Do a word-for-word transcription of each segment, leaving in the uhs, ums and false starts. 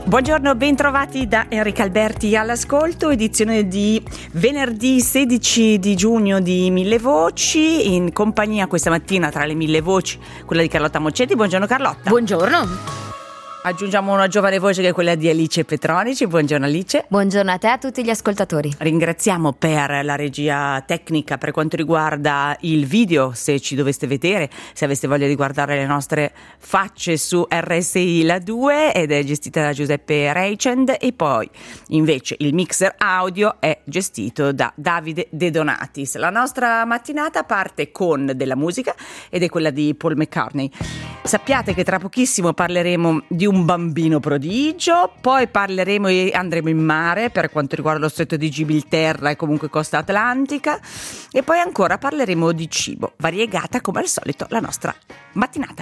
Buongiorno, bentrovati da Enrica Alberti all'ascolto, edizione di venerdì sedici di giugno di Mille Voci, in compagnia questa mattina tra le mille voci quella di Carlotta Moccetti. Buongiorno Carlotta. Buongiorno. Aggiungiamo una giovane voce che è quella di Alice Petronici. Buongiorno Alice. Buongiorno a te e a tutti gli ascoltatori. Ringraziamo per la regia tecnica per quanto riguarda il video, se ci doveste vedere, se aveste voglia di guardare le nostre facce su R S I La due, ed è gestita da Giuseppe Reichend, e poi invece il mixer audio è gestito da Davide De Donatis. La nostra mattinata parte con della musica ed è quella di Paul McCartney. Sappiate che tra pochissimo parleremo di un bambino prodigio, poi parleremo e andremo in mare per quanto riguarda lo stretto di Gibilterra e comunque costa atlantica, e poi ancora parleremo di cibo, variegata come al solito la nostra mattinata.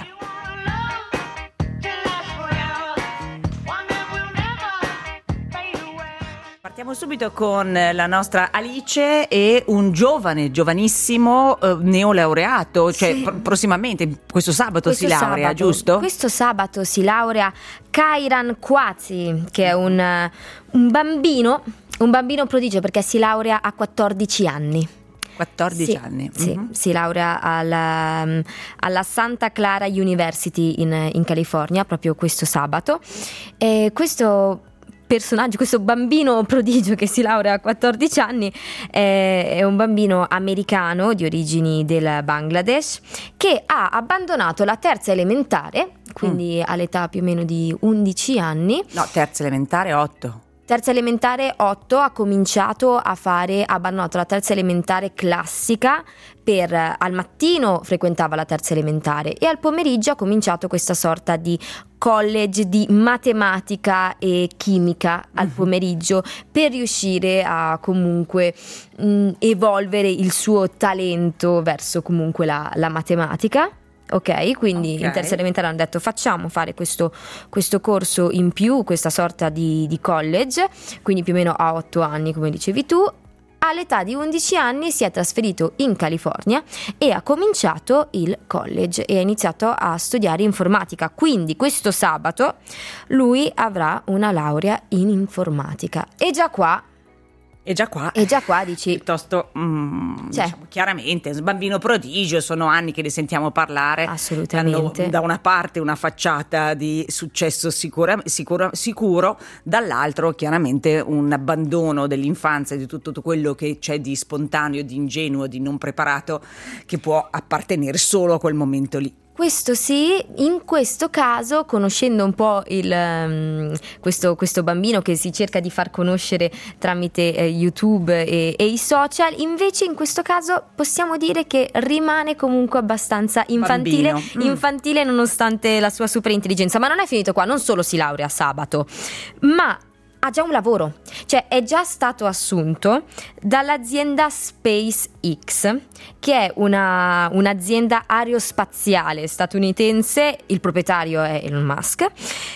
Partiamo subito con la nostra Alice e un giovane, giovanissimo eh, neolaureato, cioè sì. pr- prossimamente, questo sabato questo si laurea, sabato, giusto? Questo sabato si laurea Kairan Kouazi, che è un, un bambino, un bambino prodigio perché si laurea a quattordici anni. quattordici Sì, anni. sì, Mm-hmm. si laurea alla, alla Santa Clara University in, in California proprio questo sabato. E questo personaggio, questo bambino prodigio che si laurea a quattordici anni è, è un bambino americano di origini del Bangladesh che ha abbandonato la terza elementare, quindi mm. all'età più o meno di undici anni. No, terza elementare, otto. Terza elementare otto, ha cominciato a fare, ha abbandonato la terza elementare classica per, al mattino frequentava la terza elementare e al pomeriggio ha cominciato questa sorta di college di matematica e chimica al pomeriggio per riuscire a comunque mh, evolvere il suo talento verso comunque la, la matematica. Ok, quindi okay. In terza elementare hanno detto facciamo fare questo, questo corso in più, questa sorta di, di college, quindi più o meno a otto anni come dicevi tu. All'età di undici anni si è trasferito in California e ha cominciato il college e ha iniziato a studiare informatica, quindi questo sabato lui avrà una laurea in informatica e già qua E già qua, e già qua dici piuttosto mm, cioè, diciamo, chiaramente un bambino prodigio, sono anni che ne sentiamo parlare, assolutamente. Hanno da una parte una facciata di successo sicura, sicuro, sicuro, dall'altro chiaramente un abbandono dell'infanzia, di tutto quello che c'è di spontaneo, di ingenuo, di non preparato, che può appartenere solo a quel momento lì. Questo sì, in questo caso, conoscendo un po' il, um, questo, questo bambino che si cerca di far conoscere tramite eh, YouTube e, e i social, invece in questo caso possiamo dire che rimane comunque abbastanza infantile, mm. infantile nonostante la sua super intelligenza. Ma non è finito qua, non solo si laurea sabato, ma ha già un lavoro, cioè è già stato assunto dall'azienda SpaceX, che è una, un'azienda aerospaziale statunitense, il proprietario è Elon Musk,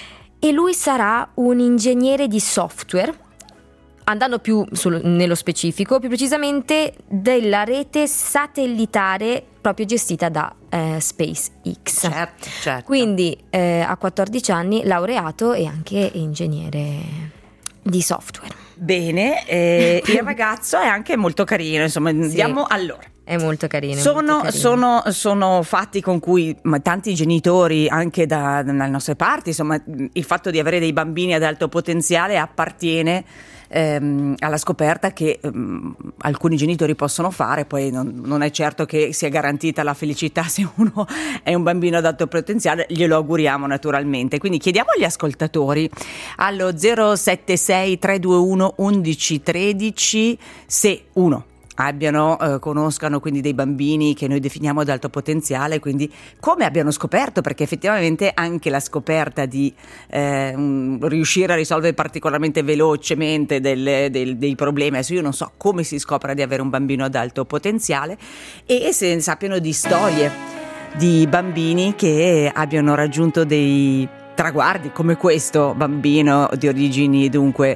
e lui sarà un ingegnere di software, andando più sul, nello specifico, più precisamente della rete satellitare proprio gestita da eh, SpaceX. Certo, certo. Quindi eh, a quattordici anni laureato e anche ingegnere di software. Bene, eh, il ragazzo è anche molto carino, insomma, Sì. andiamo allora. È molto carino. Sono, molto carino. sono, sono fatti con cui ma, tanti genitori, anche da, dalle nostre parti, insomma, il fatto di avere dei bambini ad alto potenziale appartiene ehm, alla scoperta che ehm, alcuni genitori possono fare, poi non, non è certo che sia garantita la felicità se uno è un bambino ad alto potenziale, glielo auguriamo naturalmente. Quindi chiediamo agli ascoltatori allo zero sette sei tre due uno undici tredici se uno abbiano, eh, conoscano quindi dei bambini che noi definiamo ad alto potenziale, quindi come abbiano scoperto, perché effettivamente anche la scoperta di eh, un, riuscire a risolvere particolarmente velocemente delle, del, dei problemi, adesso io non so come si scopra di avere un bambino ad alto potenziale, e se sappiano di storie di bambini che abbiano raggiunto dei traguardi come questo bambino di origini dunque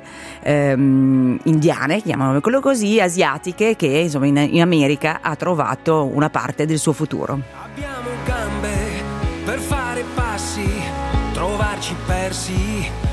ehm, indiane, chiamiamolo quello così, asiatiche, che insomma in, in America ha trovato una parte del suo futuro. Abbiamo gambe per fare passi, trovarci persi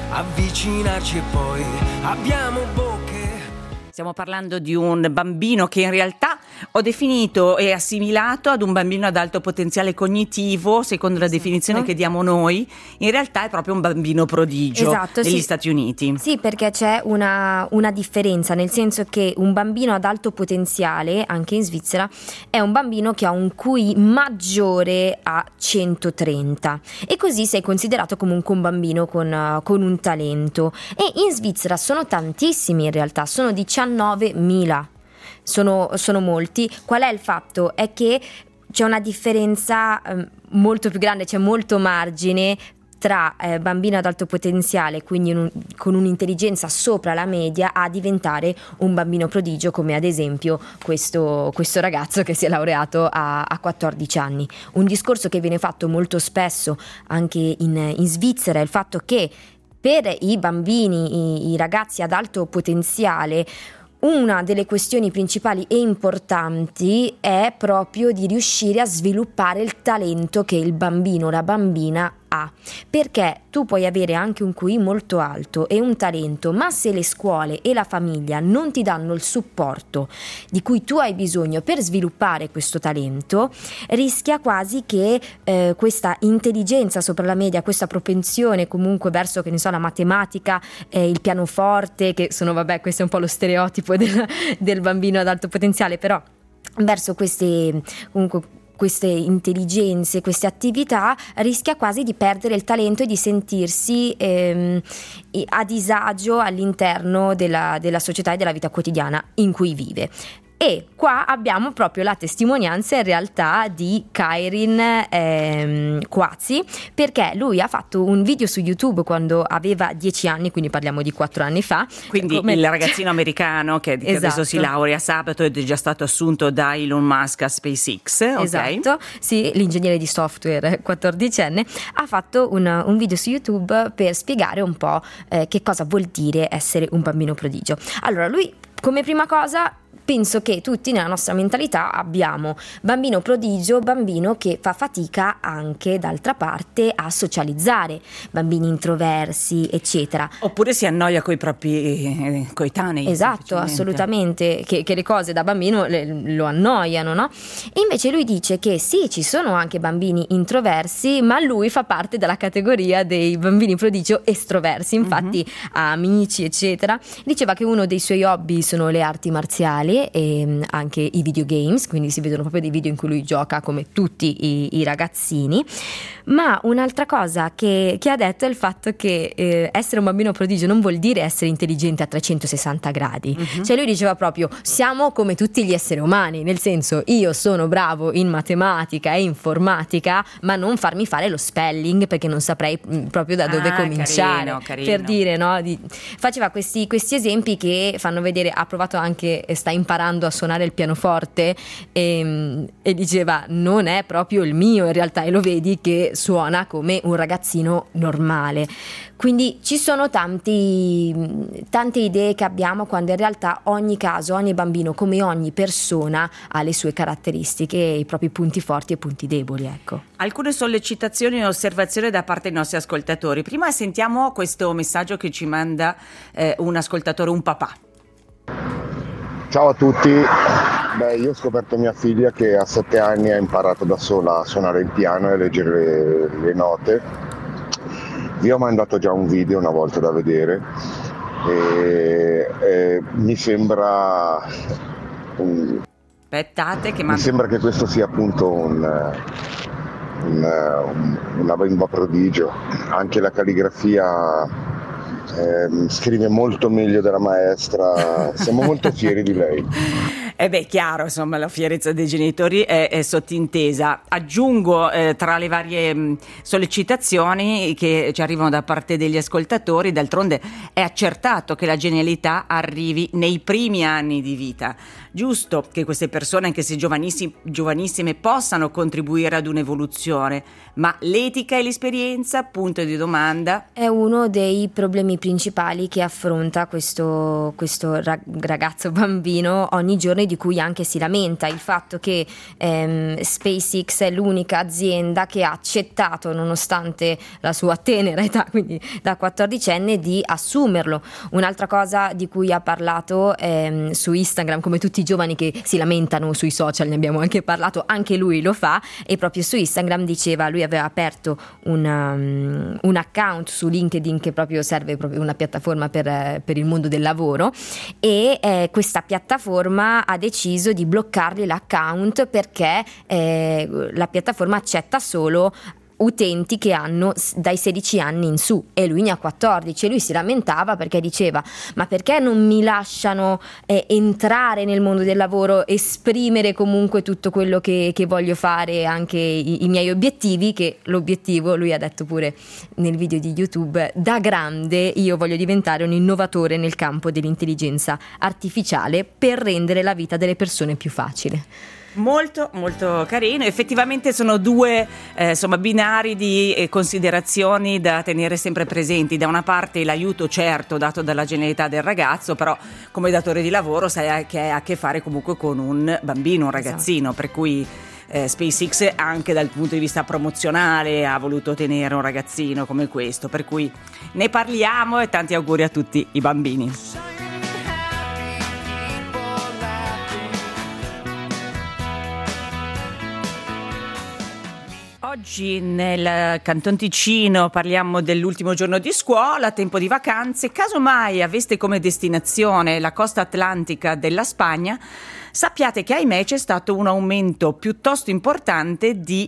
avvicinarci e poi abbiamo bocche. Stiamo parlando di un bambino che in realtà ho definito e assimilato ad un bambino ad alto potenziale cognitivo, secondo la Esatto. definizione che diamo noi. In realtà è proprio un bambino prodigio Esatto, negli sì. Stati Uniti. Sì, perché c'è una, una differenza, nel senso che un bambino ad alto potenziale, anche in Svizzera, è un bambino che ha un Q I maggiore a centotrenta e così sei considerato comunque un bambino con, uh, con un talento. E in Svizzera sono tantissimi in realtà, sono diciannovemila. Sono, sono molti. Qual è il fatto? È che c'è una differenza eh, molto più grande, c'è molto margine tra eh, bambino ad alto potenziale, quindi un, con un'intelligenza sopra la media, a diventare un bambino prodigio, come ad esempio questo, questo ragazzo che si è laureato a, a quattordici anni. Un discorso che viene fatto molto spesso anche in, in Svizzera è il fatto che per i bambini, i, i ragazzi ad alto potenziale, una delle questioni principali e importanti è proprio di riuscire a sviluppare il talento che il bambino o la bambina ha, perché tu puoi avere anche un Q I molto alto e un talento, ma se le scuole e la famiglia non ti danno il supporto di cui tu hai bisogno per sviluppare questo talento, rischia quasi che eh, questa intelligenza sopra la media, questa propensione comunque verso, che ne so, la matematica, eh, il pianoforte, che sono, vabbè, questo è un po' lo stereotipo del, del bambino ad alto potenziale, però verso queste comunque queste intelligenze, queste attività, rischia quasi di perdere il talento e di sentirsi ehm, a disagio all'interno della, della società e della vita quotidiana in cui vive. E qua abbiamo proprio la testimonianza in realtà di Kairin ehm, Quazi, perché lui ha fatto un video su YouTube quando aveva dieci anni, quindi parliamo di quattro anni fa. Quindi come... il ragazzino americano che, che esatto. adesso si laurea sabato ed è già stato assunto da Elon Musk a SpaceX. Okay? Esatto, sì, l'ingegnere di software quattordicenne ha fatto un, un video su YouTube per spiegare un po' eh, che cosa vuol dire essere un bambino prodigio. Allora, lui come prima cosa, penso che tutti nella nostra mentalità abbiamo bambino prodigio, bambino che fa fatica anche d'altra parte a socializzare, bambini introversi, eccetera. Oppure si annoia coi propri eh, coetanei. Esatto, assolutamente, che, che le cose da bambino le, lo annoiano, no? E invece lui dice che sì, ci sono anche bambini introversi, ma lui fa parte della categoria dei bambini prodigio estroversi, infatti uh-huh. ha amici, eccetera. Diceva che uno dei suoi hobby sono le arti marziali e anche i videogames, quindi si vedono proprio dei video in cui lui gioca come tutti i, i ragazzini. Ma un'altra cosa che, che ha detto è il fatto che eh, essere un bambino prodigio non vuol dire essere intelligente a trecentosessanta gradi. Uh-huh. Cioè lui diceva proprio: siamo come tutti gli esseri umani, nel senso, io sono bravo in matematica e informatica, ma non farmi fare lo spelling, perché non saprei proprio da dove ah, cominciare. Carino, carino. Per dire, no? Di, faceva questi, questi esempi che fanno vedere, ha provato anche, sta imparando a suonare il pianoforte e, e diceva non è proprio il mio in realtà, e lo vedi che suona come un ragazzino normale. Quindi ci sono tanti, tante idee che abbiamo, quando in realtà ogni caso, ogni bambino, come ogni persona, ha le sue caratteristiche, i propri punti forti e punti deboli, ecco. Alcune sollecitazioni e osservazioni da parte dei nostri ascoltatori. Prima sentiamo questo messaggio che ci manda eh, un ascoltatore, un papà. Ciao a tutti, beh, io ho scoperto mia figlia che a sette anni ha imparato da sola a suonare il piano e a leggere le, le note. Vi ho mandato già un video una volta da vedere e, e mi sembra un, Aspettate che mi mando... sembra che questo sia appunto un, un, un, una bimba prodigio. Anche la calligrafia Eh, scrive molto meglio della maestra, siamo molto fieri di lei. Eh beh, chiaro, insomma, la fierezza dei genitori è, è sottintesa. Aggiungo eh, tra le varie mh, sollecitazioni che ci arrivano da parte degli ascoltatori, d'altronde è accertato che la genialità arrivi nei primi anni di vita. Giusto che queste persone, anche se giovanissime, giovanissime, possano contribuire ad un'evoluzione, ma l'etica e l'esperienza, punto di domanda. È uno dei problemi principali che affronta questo, questo ragazzo bambino ogni giorno, e di cui anche si lamenta il fatto che ehm, SpaceX è l'unica azienda che ha accettato, nonostante la sua tenera età, quindi da quattordicenne, di assumerlo. Un'altra cosa di cui ha parlato ehm, su Instagram, come tutti i giovani che si lamentano sui social, ne abbiamo anche parlato, anche lui lo fa, e proprio su Instagram diceva, lui aveva aperto una, um, un account su LinkedIn, che proprio serve proprio una piattaforma per, per il mondo del lavoro, e eh, questa piattaforma ha deciso di bloccargli l'account perché eh, la piattaforma accetta solo utenti che hanno dai sedici anni in su, e lui ne ha quattordici, e lui si lamentava perché diceva: ma perché non mi lasciano eh, entrare nel mondo del lavoro, esprimere comunque tutto quello che, che voglio fare, anche i, i miei obiettivi, che l'obiettivo, lui ha detto pure nel video di YouTube, da grande io voglio diventare un innovatore nel campo dell'intelligenza artificiale per rendere la vita delle persone più facile. Molto molto carino, effettivamente sono due eh, insomma binari di eh, considerazioni da tenere sempre presenti. Da una parte l'aiuto certo dato dalla genialità del ragazzo, però come datore di lavoro sai che ha a che fare comunque con un bambino, un ragazzino, esatto. Per cui eh, SpaceX anche dal punto di vista promozionale ha voluto tenere un ragazzino come questo, per cui ne parliamo e tanti auguri a tutti i bambini. Oggi nel Canton Ticino parliamo dell'ultimo giorno di scuola, tempo di vacanze. Caso mai aveste come destinazione la costa atlantica della Spagna, sappiate che ahimè c'è stato un aumento piuttosto importante di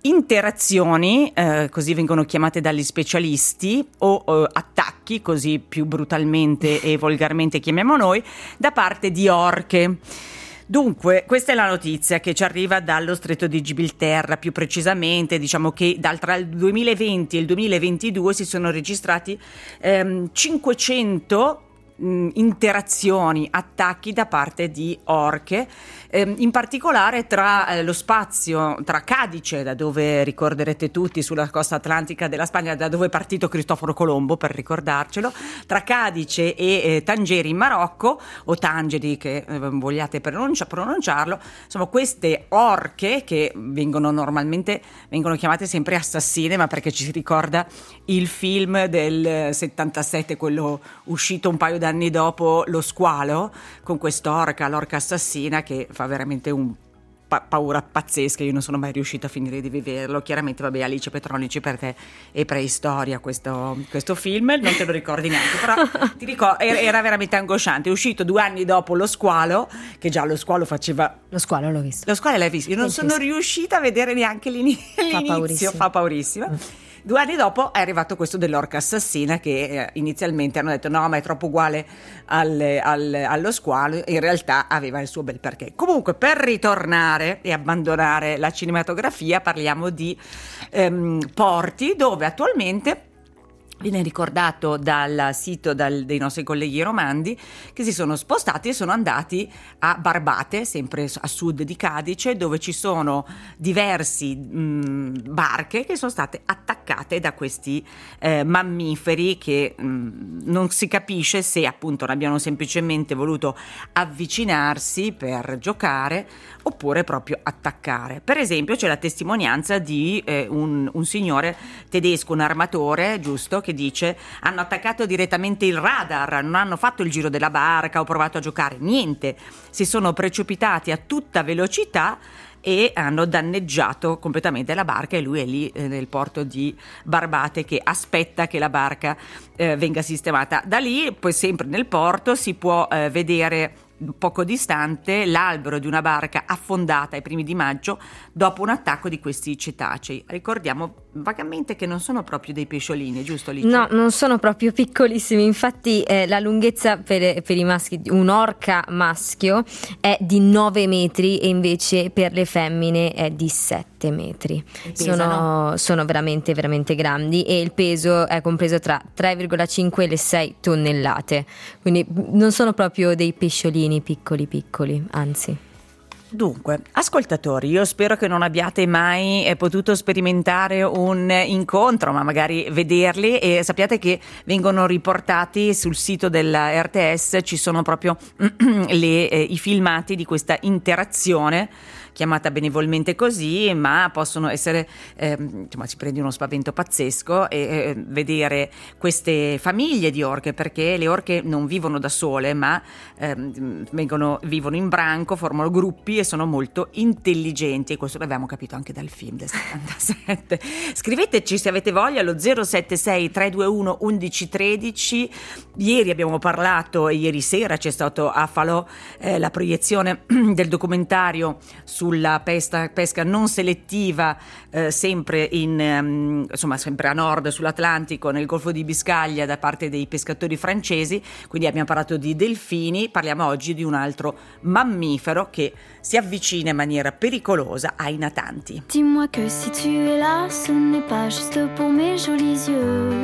interazioni, eh, così vengono chiamate dagli specialisti, o eh, attacchi, così più brutalmente e volgarmente chiamiamo noi, da parte di orche. Dunque, questa è la notizia che ci arriva dallo Stretto di Gibilterra, più precisamente diciamo che dal, tra il duemilaventi e il duemilaventidue si sono registrati ehm, cinquecento mh, interazioni, attacchi da parte di orche, ehm, in particolare tra eh, lo spazio, tra Cadice, da dove ricorderete tutti sulla costa atlantica della Spagna, da dove è partito Cristoforo Colombo per ricordarcelo, tra Cadice e eh, Tangeri in Marocco, o Tangeri che eh, vogliate pronuncia, pronunciarlo, insomma queste orche che vengono normalmente vengono chiamate sempre assassine, ma perché ci si ricorda il film del settantasette, quello uscito un paio d'anni dopo, Lo Squalo, con quest'orca, l'orca assassina, che fa veramente un pa- paura pazzesca. Io non sono mai riuscita a finire di vederlo. Chiaramente, vabbè, Alice Petronici per te è preistoria questo, questo film, non te lo ricordi neanche, però ti ricordo, era, era veramente angosciante. È uscito due anni dopo Lo Squalo, che già Lo Squalo faceva... Lo Squalo l'ho visto. Lo Squalo l'hai visto? Io non sono riuscita a vedere neanche l'inizio. Fa paurissimo. Fa paurissimo. Mm. Due anni dopo è arrivato questo dell'orca assassina, che eh, inizialmente hanno detto no, ma è troppo uguale al, al, allo squalo. In realtà aveva il suo bel perché. Comunque, per ritornare e abbandonare la cinematografia, parliamo di ehm, porti, dove attualmente viene ricordato dal sito dal, dei nostri colleghi romandi, che si sono spostati e sono andati a Barbate, sempre a sud di Cadice, dove ci sono diversi mh, barche che sono state attaccate da questi eh, mammiferi che mh, non si capisce se appunto non abbiano semplicemente voluto avvicinarsi per giocare oppure proprio attaccare. Per esempio c'è la testimonianza di eh, un, un signore tedesco, un armatore, giusto, che dice: hanno attaccato direttamente il radar, non hanno fatto il giro della barca o provato a giocare, niente, si sono precipitati a tutta velocità e hanno danneggiato completamente la barca, e lui è lì eh, nel porto di Barbate che aspetta che la barca eh, venga sistemata. Da lì poi sempre nel porto si può eh, vedere poco distante l'albero di una barca affondata ai primi di maggio dopo un attacco di questi cetacei. Ricordiamo vagamente che non sono proprio dei pesciolini, giusto Licia? No, non sono proprio piccolissimi, infatti eh, la lunghezza per, per i maschi, un'orca maschio è di nove metri e invece per le femmine è di sette metri. Sono, sono veramente veramente grandi, e il peso è compreso tra tre virgola cinque e le sei tonnellate, quindi non sono proprio dei pesciolini piccoli piccoli, anzi. Dunque, ascoltatori, io spero che non abbiate mai eh, potuto sperimentare un incontro, ma magari vederli, e sappiate che vengono riportati sul sito della R T S, ci sono proprio le, eh, i filmati di questa interazione chiamata benevolmente così, ma possono essere, eh, insomma, si prende uno spavento pazzesco e eh, vedere queste famiglie di orche, perché le orche non vivono da sole, ma eh, vengono, vivono in branco, formano gruppi e sono molto intelligenti, e questo l'abbiamo capito anche dal film del settantasette. Scriveteci se avete voglia allo zero sette sei tre due uno undici tredici. Ieri abbiamo parlato, e ieri sera c'è stato a Falò eh, la proiezione del documentario sulla pesca, pesca non selettiva, eh, sempre in um, insomma sempre a nord sull'Atlantico, nel Golfo di Biscaglia, da parte dei pescatori francesi. Quindi abbiamo parlato di delfini, parliamo oggi di un altro mammifero che si avvicina in maniera pericolosa ai natanti. Dis-moi que si tu es là, ce n'est pas juste pour mes jolis yeux.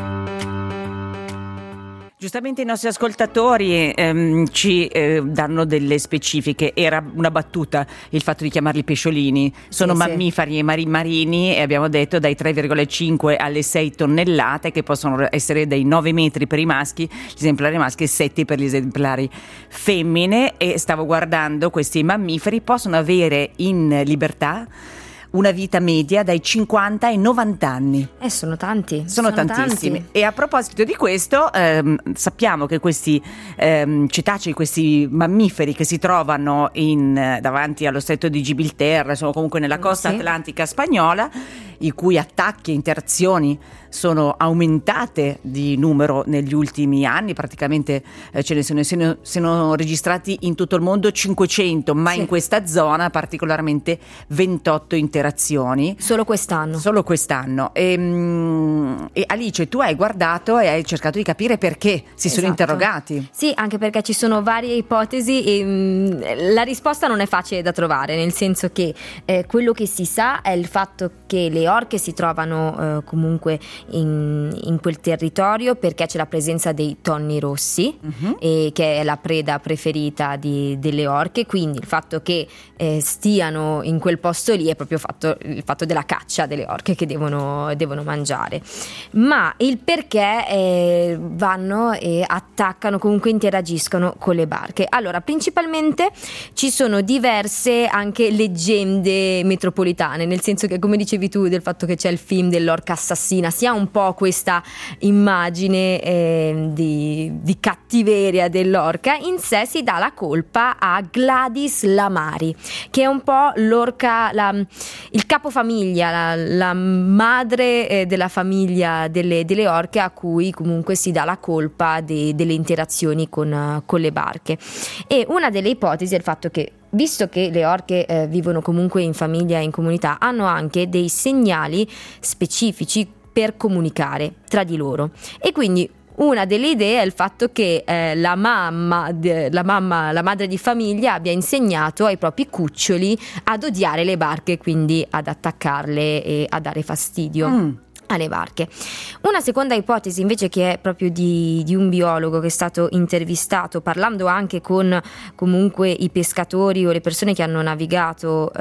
Giustamente i nostri ascoltatori ehm, ci eh, danno delle specifiche. Era una battuta il fatto di chiamarli pesciolini. Sono sì, mammiferi e mari- marini, e abbiamo detto dai tre virgola cinque alle sei tonnellate, che possono essere dai nove metri per i maschi, gli esemplari maschi, e sette per gli esemplari femmine. E stavo guardando, questi mammiferi possono avere in libertà una vita media dai cinquanta ai novanta anni. Eh, sono tanti. Sono, sono tantissimi. Tanti. E a proposito di questo, ehm, sappiamo che questi ehm, cetacei, questi mammiferi che si trovano in, davanti allo stretto di Gibilterra, sono comunque nella costa sì. atlantica spagnola, i cui attacchi e interazioni sono aumentate di numero negli ultimi anni. Praticamente eh, ce ne sono, se ne sono registrati in tutto il mondo cinquecento, ma sì. in questa zona particolarmente ventotto interazioni. Solo quest'anno. Solo quest'anno. E, mh, e Alice, tu hai guardato e hai cercato di capire perché si Esatto. sono interrogati. Sì, anche perché ci sono varie ipotesi e mh, la risposta non è facile da trovare, nel senso che eh, quello che si sa è il fatto che le orche si trovano eh, comunque in, in quel territorio perché c'è la presenza dei tonni rossi, uh-huh. e che è la preda preferita di, delle orche, quindi il fatto che eh, stiano in quel posto lì è proprio fatto, il fatto della caccia delle orche che devono, devono mangiare. Ma il perché eh, vanno e attaccano, comunque interagiscono con le barche. Allora, principalmente ci sono diverse anche leggende metropolitane, nel senso che, come dicevi tu, del fatto che c'è il film dell'orca assassina, si ha un po' questa immagine eh, di, di cattiveria dell'orca. In sé si dà la colpa a Gladys Lamari, che è un po' l'orca, la, il capofamiglia, la, la madre eh, della famiglia delle, delle orche, a cui comunque si dà la colpa de, delle interazioni con, con le barche. E una delle ipotesi è il fatto che, visto che le orche eh, vivono comunque in famiglia e in comunità, hanno anche dei segnali specifici per comunicare tra di loro, e quindi una delle idee è il fatto che eh, la mamma, de, la mamma, la madre di famiglia abbia insegnato ai propri cuccioli ad odiare le barche, quindi ad attaccarle e a dare fastidio. Mm. alle barche. Una seconda ipotesi invece, che è proprio di, di un biologo che è stato intervistato, parlando anche con comunque i pescatori o le persone che hanno navigato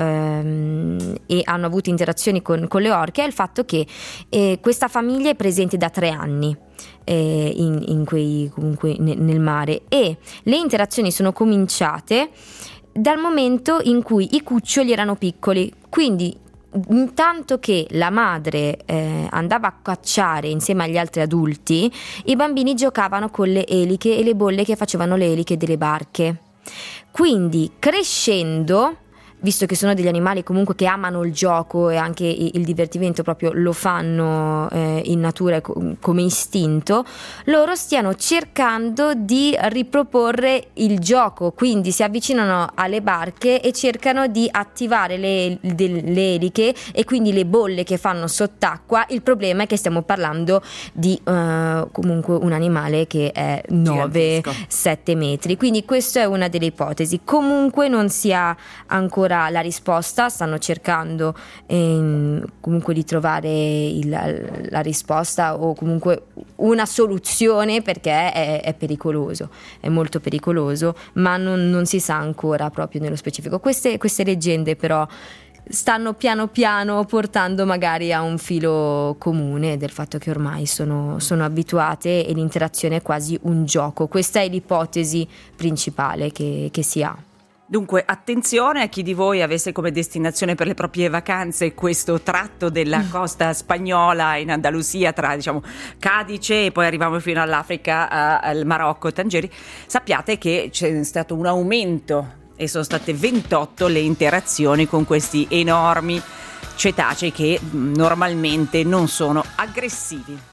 ehm, e hanno avuto interazioni con, con le orche, è il fatto che eh, questa famiglia è presente da tre anni eh, in, in quei, comunque ne, nel mare, e le interazioni sono cominciate dal momento in cui i cuccioli erano piccoli, quindi intanto che la madre eh, andava a cacciare insieme agli altri adulti, i bambini giocavano con le eliche e le bolle che facevano le eliche delle barche. Quindi crescendo, visto che sono degli animali comunque che amano il gioco e anche il divertimento, proprio lo fanno eh, in natura come istinto, loro stiano cercando di riproporre il gioco, quindi si avvicinano alle barche e cercano di attivare le, le eliche e quindi le bolle che fanno sott'acqua. Il problema è che stiamo parlando di uh, comunque un animale che è nove sette metri, quindi questa è una delle ipotesi. Comunque non si ha ancora ancora la risposta, stanno cercando ehm, comunque di trovare il, la risposta o comunque una soluzione, perché è, è pericoloso, è molto pericoloso, ma non, non si sa ancora proprio nello specifico. Queste, queste leggende però stanno piano piano portando magari a un filo comune del fatto che ormai sono, sono abituate e l'interazione è quasi un gioco. Questa è l'ipotesi principale che, che si ha. Dunque attenzione a chi di voi avesse come destinazione per le proprie vacanze questo tratto della costa spagnola in Andalusia, tra diciamo Cadice e poi arriviamo fino all'Africa, a, al Marocco e Tangeri. Sappiate che c'è stato un aumento e sono state ventotto le interazioni con questi enormi cetacei che normalmente non sono aggressivi.